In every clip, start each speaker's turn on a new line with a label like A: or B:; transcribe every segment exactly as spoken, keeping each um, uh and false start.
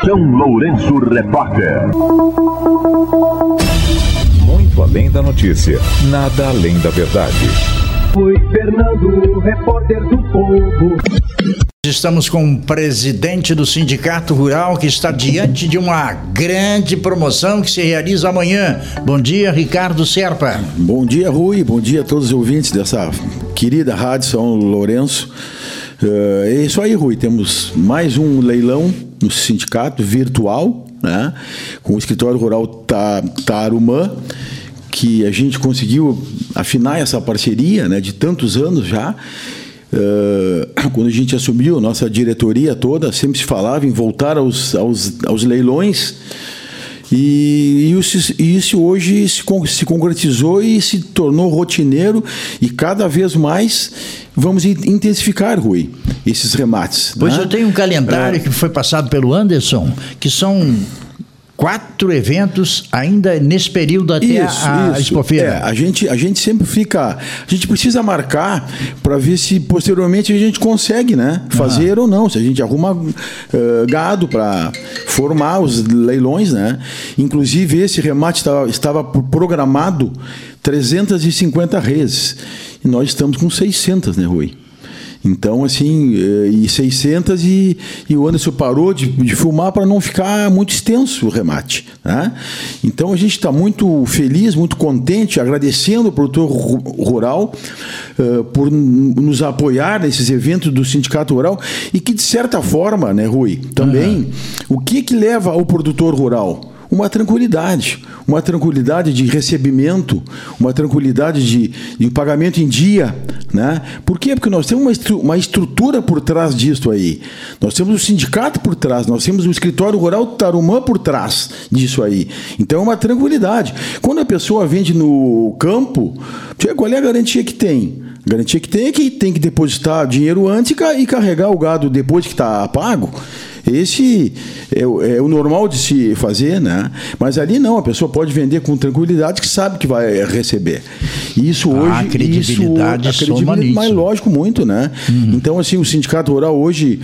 A: São Lourenço Repórter.
B: Muito além da notícia, nada além da verdade.
C: Foi Fernando, repórter do Povo.
D: Estamos com o presidente do Sindicato Rural que está diante de uma grande promoção que se realiza amanhã. Bom dia, Ricardo Serpa.
E: Bom dia, Rui. Bom dia a todos os ouvintes dessa querida Rádio São Lourenço. Uh, é isso aí, Rui. Temos mais um leilão no sindicato virtual, né, com o escritório rural Tarumã, que a gente conseguiu afinar essa parceria, né, de tantos anos já. Uh, quando a gente assumiu a nossa diretoria toda, sempre se falava em voltar aos, aos, aos leilões, e, e, isso, e isso hoje se, se concretizou e se tornou rotineiro, e cada vez mais vamos intensificar, Rui, esses remates.
D: Pois, né? Eu tenho um calendário é. que foi passado pelo Anderson, que são quatro eventos ainda nesse período até isso, a, a Expofeira.
E: É, a gente, a gente sempre fica... A gente precisa marcar para ver se posteriormente a gente consegue, né, fazer, uhum, ou não. Se a gente arruma uh, gado para formar os leilões, né? Inclusive, esse remate estava, estava programado trezentas e cinquenta reses. E nós estamos com seiscentas, né, Rui? Então, assim, e seiscentas, e, e o Anderson parou de, de filmar para não ficar muito extenso o remate, né? Então, a gente está muito feliz, muito contente, agradecendo ao produtor rural uh, por nos apoiar nesses eventos do Sindicato Rural, e que, de certa forma, né, Rui, também, uhum, o que que leva ao produtor rural? Uma tranquilidade, uma tranquilidade de recebimento, uma tranquilidade de, de pagamento em dia, né? Por quê? Porque nós temos uma, estru uma estrutura por trás disso aí. Nós temos o sindicato por trás, nós temos o escritório rural Tarumã por trás disso aí. Então é uma tranquilidade. Quando a pessoa vende no campo, qual é a garantia que tem? A garantia que tem é que tem que depositar dinheiro antes e carregar o gado depois que está pago. Esse é, é o normal de se fazer, né? Mas ali não, a pessoa pode vender com tranquilidade, que sabe que vai receber. E isso hoje...
D: Ah, a credibilidade,
E: isso, a credibilidade, mas lógico, muito, né? Uhum. Então, assim, o Sindicato Rural hoje...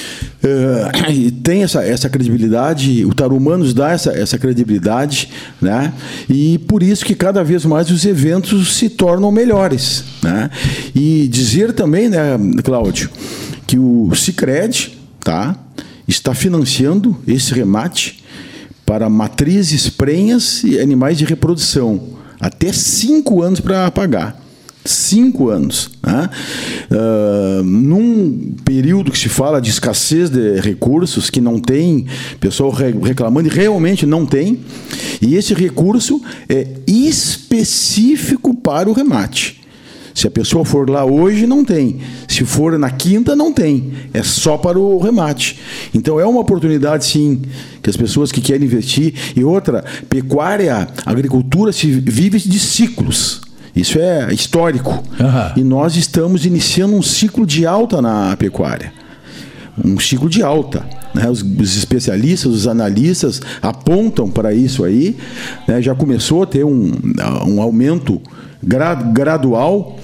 E: Uh, tem essa, essa credibilidade, o Tarumã nos dá essa, essa credibilidade, né? E por isso que cada vez mais os eventos se tornam melhores, né? E dizer também, né, Cláudio, que o Sicredi, tá, está financiando esse remate para matrizes, prenhas e animais de reprodução, até cinco anos para pagar. Cinco anos, né? Uh, num período que se fala de escassez de recursos, que não tem, pessoal reclamando, e realmente não tem, e esse recurso é específico para o remate. Se a pessoa for lá hoje, não tem. Se for na quinta, não tem. É só para o remate. Então, é uma oportunidade, sim, que as pessoas que querem investir. E outra, pecuária, agricultura se vive de ciclos. Isso é histórico. Uhum. E nós estamos iniciando um ciclo de alta na pecuária. Um ciclo de alta. Né? Os, os especialistas, os analistas apontam para isso aí. Né? Já começou a ter um, um aumento gra, gradual.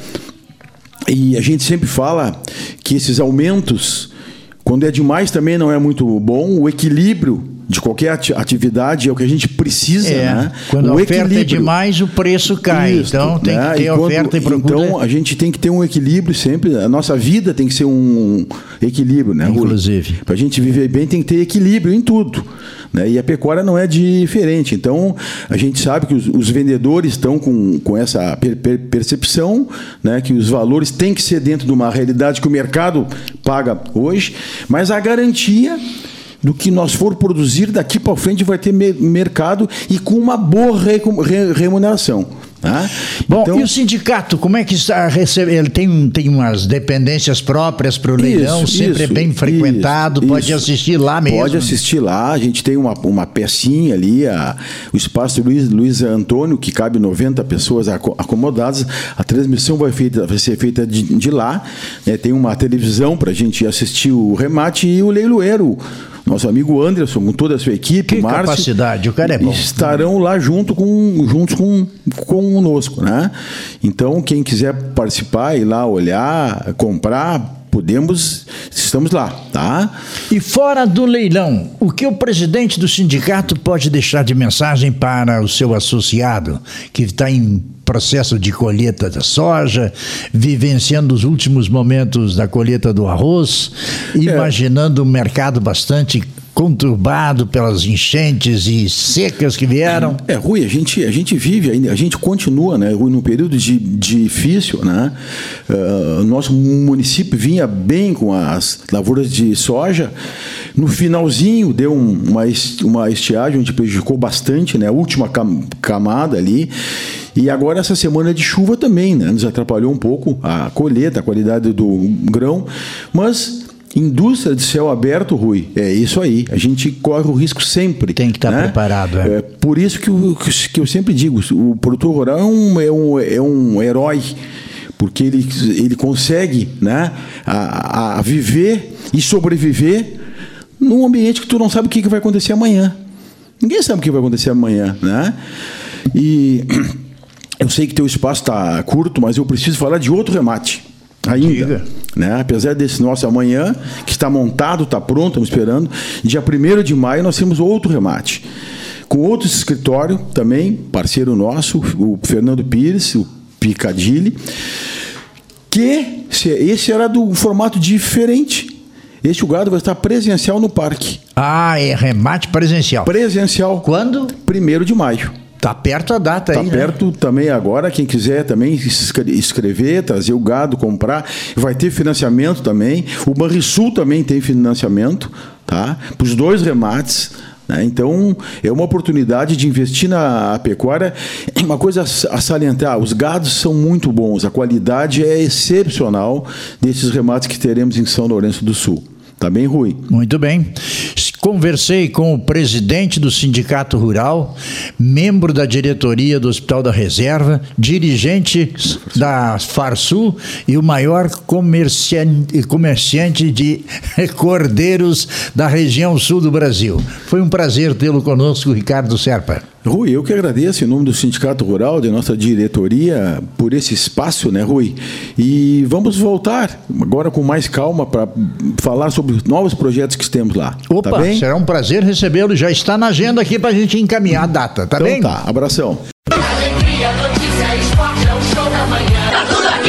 E: E a gente sempre fala que esses aumentos, quando é demais, também não é muito bom. O equilíbrio de qualquer atividade é o que a gente precisa, é, né?
D: Quando
E: o
D: a oferta
E: equilíbrio.
D: é demais, o preço cai. Isso, então tem né? que ter e oferta quando, e procura.
E: Então a gente tem que ter um equilíbrio sempre. A nossa vida tem que ser um equilíbrio, né?
D: Inclusive.
E: Para a gente viver bem, tem que ter equilíbrio em tudo, né? E a pecuária não é diferente. Então a gente sabe que os, os vendedores estão com, com essa per, per, percepção, né? Que os valores têm que ser dentro de uma realidade que o mercado paga hoje, mas a garantia do que nós for produzir daqui para frente vai ter mercado e com uma boa remuneração. Tá?
D: Bom, então, e o sindicato, como é que está recebendo? Ele tem, tem umas dependências próprias para o leilão,
E: isso,
D: sempre
E: isso,
D: é bem frequentado,
E: isso,
D: pode
E: isso.
D: assistir lá mesmo.
E: Pode assistir lá, a gente tem uma, uma pecinha ali, a, o espaço Luiz, Luiz Antônio, que cabe noventa pessoas acomodadas, a transmissão vai, feita, vai ser feita de, de lá, né? Tem uma televisão para a gente assistir o remate e o leiloeiro, nosso amigo Anderson, com toda a sua equipe,
D: que
E: Márcio,
D: capacidade, o cara é bom.
E: Estarão lá junto com, juntos com, conosco, né? Então, quem quiser participar, ir lá olhar, comprar, podemos, estamos lá, tá?
D: E fora do leilão, o que o presidente do sindicato pode deixar de mensagem para o seu associado, que está em processo de colheita da soja, vivenciando os últimos momentos da colheita do arroz, imaginando um mercado bastante conturbado pelas enchentes e secas que vieram?
E: É, Rui, a gente, a gente vive ainda, a gente continua, né, Rui, num período de, difícil, né? Uh, nosso município vinha bem com as lavouras de soja. No finalzinho deu um, uma, uma estiagem onde prejudicou bastante, né? A última cam, camada ali. E agora essa semana de chuva também, né? Nos atrapalhou um pouco a colheita, a qualidade do grão, mas indústria de céu aberto, Rui, é isso aí. A gente corre o risco sempre.
D: Tem que estar, né, preparado. É.
E: É por isso que eu, que eu sempre digo, o produtor rural é um, é um, é um herói, porque ele, ele consegue, né, a, a viver e sobreviver num ambiente que tu não sabe o que vai acontecer amanhã. Ninguém sabe o que vai acontecer amanhã, né? E eu sei que teu espaço está curto, mas eu preciso falar de outro remate ainda, né? Apesar desse nosso amanhã, que está montado, está pronto, estamos esperando, dia primeiro de maio nós temos outro remate, com outro escritório também, parceiro nosso, o Fernando Pires, o Picadilly, que esse era do formato diferente. Este o gado vai estar presencial no parque.
D: Ah, é remate presencial.
E: Presencial.
D: Quando?
E: primeiro de maio.
D: Tá perto a data
E: tá
D: aí,
E: Tá perto, né? Também agora, quem quiser também escrever, trazer o gado, comprar, vai ter financiamento também. O Banrisul também tem financiamento, tá? Para os dois remates, né? Então, é uma oportunidade de investir na pecuária. Uma coisa a salientar, os gados são muito bons, a qualidade é excepcional desses remates que teremos em São Lourenço do Sul. Tá bem, Rui?
D: Muito bem. Conversei com o presidente do Sindicato Rural, membro da diretoria do Hospital da Reserva, dirigente da Farsul e o maior comerciante, comerciante de cordeiros da região sul do Brasil. Foi um prazer tê-lo conosco, Ricardo Serpa.
E: Rui, eu que agradeço em nome do Sindicato Rural, de nossa diretoria, por esse espaço, né, Rui? E vamos voltar agora com mais calma para falar sobre os novos projetos que temos lá.
D: Opa,
E: tá bem?
D: Será um prazer recebê-lo. Já está na agenda aqui para a gente encaminhar a data, tá
E: então,
D: bem?
E: Tá, abração.
F: Alegria, notícia, esporte, é o show da manhã. Tá tudo aqui.